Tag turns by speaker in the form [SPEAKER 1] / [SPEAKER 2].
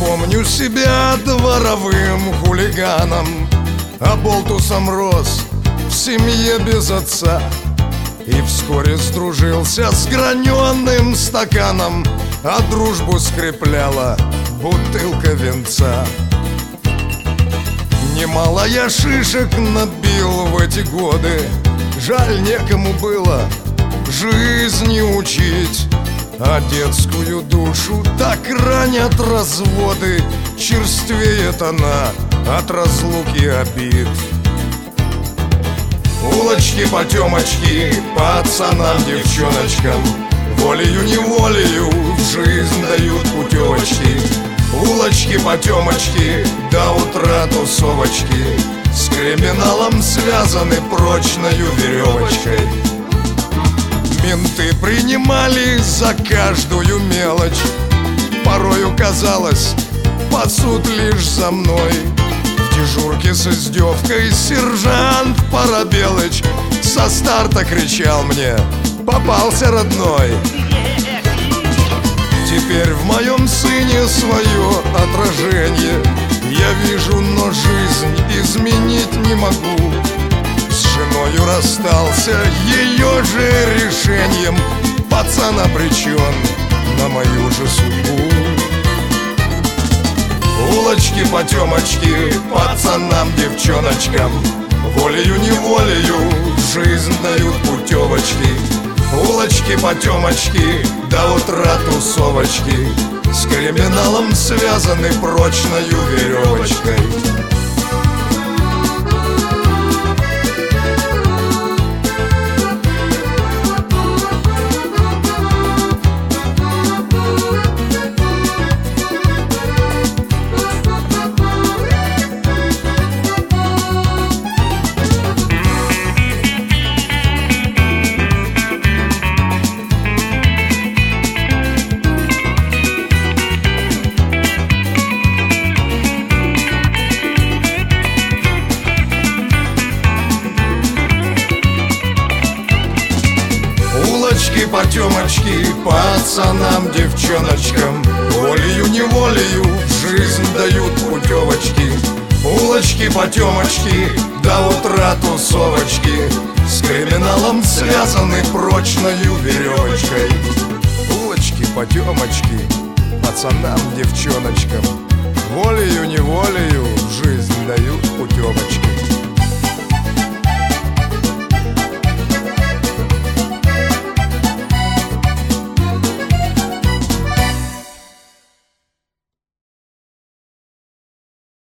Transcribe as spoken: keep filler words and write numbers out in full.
[SPEAKER 1] Помню себя дворовым хулиганом, оболтусом рос в семье без отца. И вскоре сдружился с граненым стаканом, а дружбу скрепляла бутылка винца. Немало я шишек набил в эти годы, жаль, некому было жизни учить. А детскую душу так ранят разводы, черствеет она от разлуки обид. Улочки-потемочки пацанам, девчоночкам, волею-неволею в жизнь дают путевочки. Улочки-потемочки до утра тусовочки, с криминалом связаны прочною веревочкой. Менты принимали за каждую мелочь, порою казалось, пасут лишь за мной. В дежурке с издевкой сержант Парабелыч со старта кричал мне: попался, родной. Теперь в моем сыне свое отражение я вижу, но жизнь изменить не могу. С женою расстался ее же решением, пацан обречен на мою же судьбу. Улочки-потемочки пацанам, девчоночкам, волею-неволею в жизнь дают путевочки. Улочки-потемочки до утра тусовочки, с криминалом связаны прочною веревочкой. Улочки-потемочки пацанам, девчоночкам, волею-неволею в жизнь дают путевочки. Улочки-потемочки до утра тусовочки, с криминалом связаны прочною веревочкой. Улочки-потемочки пацанам, девчоночкам, волею-неволею в жизнь дают путевочки.